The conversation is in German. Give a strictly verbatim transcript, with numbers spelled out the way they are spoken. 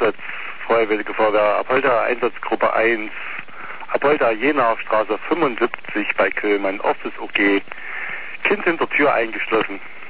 Einsatz, Feuerwehrliche Feuerwehr, Apolda Einsatzgruppe eins, Apolda Jena Straße fünfundsiebzig bei Köln, mein Office O G, Kind hinter Tür eingeschlossen.